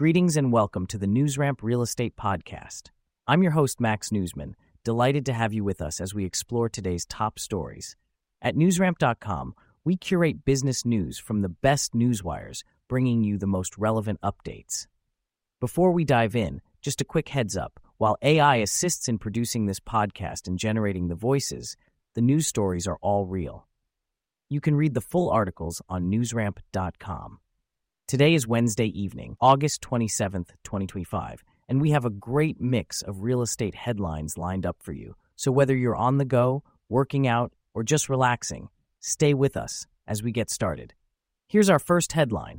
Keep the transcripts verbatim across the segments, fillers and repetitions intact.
Greetings and welcome to the NewsRamp Real Estate Podcast. I'm your host, Max Newsman, delighted to have you with us as we explore today's top stories. At newsramp dot com, we curate business news from the best newswires, bringing you the most relevant updates. Before we dive in, just a quick heads up. While A I assists in producing this podcast and generating the voices, the news stories are all real. You can read the full articles on newsramp dot com. Today is Wednesday evening, August twenty-seventh, twenty twenty-five, and we have a great mix of real estate headlines lined up for you. So whether you're on the go, working out, or just relaxing, stay with us as we get started. Here's our first headline.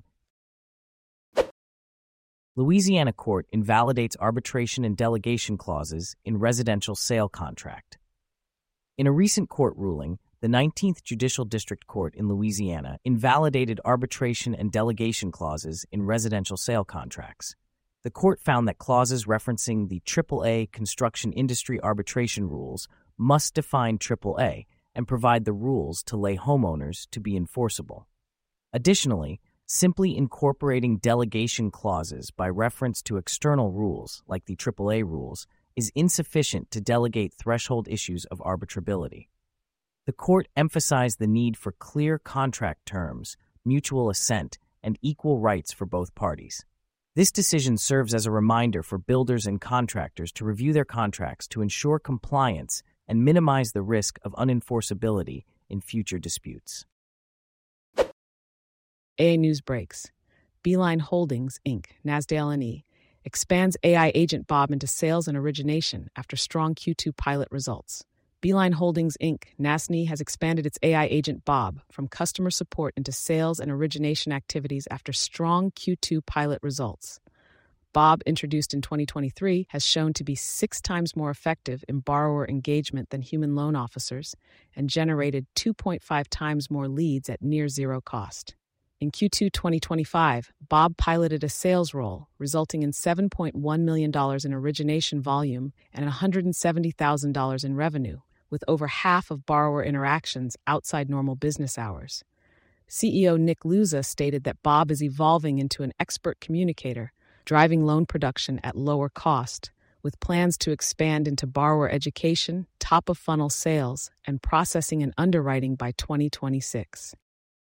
Louisiana court invalidates arbitration and delegation clauses in residential sale contract. In a recent court ruling, the nineteenth Judicial District Court in Louisiana invalidated arbitration and delegation clauses in residential sale contracts. The court found that clauses referencing the triple A construction industry arbitration rules must define triple A and provide the rules to lay homeowners to be enforceable. Additionally, simply incorporating delegation clauses by reference to external rules, like the triple A rules, is insufficient to delegate threshold issues of arbitrability. The court emphasized the need for clear contract terms, mutual assent, and equal rights for both parties. This decision serves as a reminder for builders and contractors to review their contracts to ensure compliance and minimize the risk of unenforceability in future disputes. A A News breaks. Beeline Holdings, Incorporated, NASDAQ L N E, expands A I agent Bob into sales and origination after strong Q two pilot results. Beeline Holdings, Incorporated, N A S N E, has expanded its A I agent Bob from customer support into sales and origination activities after strong Q two pilot results. Bob, introduced in twenty twenty-three, has shown to be six times more effective in borrower engagement than human loan officers and generated two point five times more leads at near zero cost. In Q two twenty twenty-five, Bob piloted a sales role, resulting in seven point one million dollars in origination volume and one hundred seventy thousand dollars in revenue, with over half of borrower interactions outside normal business hours. C E O Nick Luza stated that Bob is evolving into an expert communicator, driving loan production at lower cost, with plans to expand into borrower education, top-of-funnel sales, and processing and underwriting by twenty twenty-six.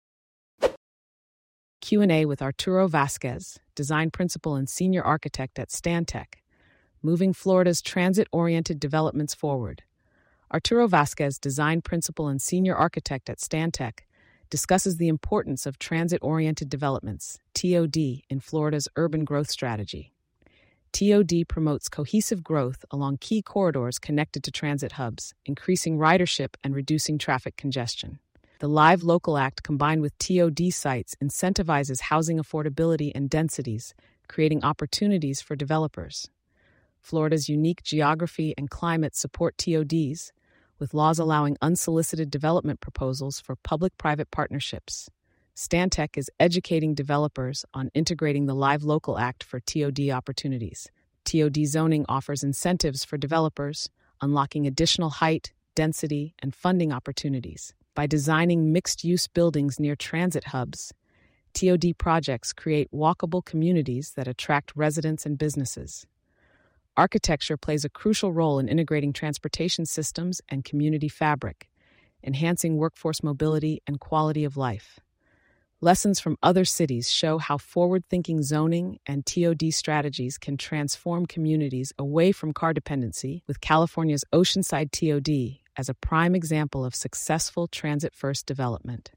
Q and A with Arturo Vasquez, design principal and senior architect at Stantec, moving Florida's transit-oriented developments forward. Arturo Vasquez, design principal and senior architect at Stantec, discusses the importance of transit-oriented developments, T O D, in Florida's urban growth strategy. T O D promotes cohesive growth along key corridors connected to transit hubs, increasing ridership and reducing traffic congestion. The Live Local Act, combined with T O D sites, incentivizes housing affordability and densities, creating opportunities for developers. Florida's unique geography and climate support T O Ds, with laws allowing unsolicited development proposals for public-private partnerships. Stantec is educating developers on integrating the Live Local Act for T O D opportunities. T O D zoning offers incentives for developers, unlocking additional height, density, and funding opportunities. By designing mixed-use buildings near transit hubs, T O D projects create walkable communities that attract residents and businesses. Architecture plays a crucial role in integrating transportation systems and community fabric, enhancing workforce mobility and quality of life. Lessons from other cities show how forward-thinking zoning and T O D strategies can transform communities away from car dependency, with California's Oceanside T O D as a prime example of successful transit-first development.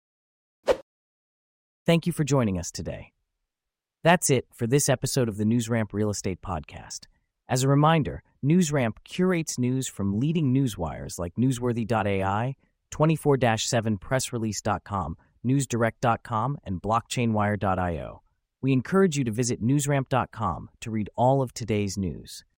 Thank you for joining us today. That's it for this episode of the NewsRamp Real Estate Podcast. As a reminder, NewsRamp curates news from leading newswires like newsworthy dot A I, twenty-four seven press release dot com, newsdirect dot com, and blockchain wire dot io. We encourage you to visit newsramp dot com to read all of today's news.